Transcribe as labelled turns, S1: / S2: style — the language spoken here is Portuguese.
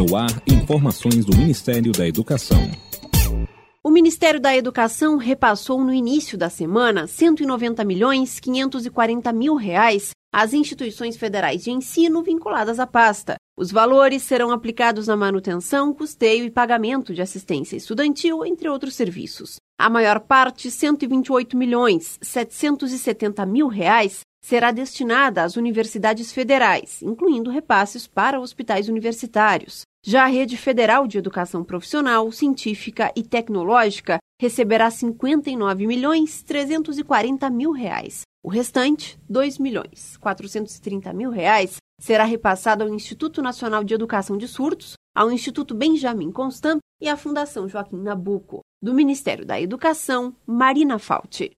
S1: No ar, informações do Ministério da Educação.
S2: O Ministério da Educação repassou no início da semana R$ 190.540.000 às instituições federais de ensino vinculadas à pasta. Os valores serão aplicados na manutenção, custeio e pagamento de assistência estudantil, entre outros serviços. A maior parte, R$ 128.770.000, será destinada às universidades federais, incluindo repasses para hospitais universitários. Já a Rede Federal de Educação Profissional, Científica e Tecnológica receberá R$ 59.340.000. O restante, R$ 2.430.000, será repassado ao Instituto Nacional de Educação de Surdos, ao Instituto Benjamin Constant e à Fundação Joaquim Nabuco. Do Ministério da Educação, Marina Fauci.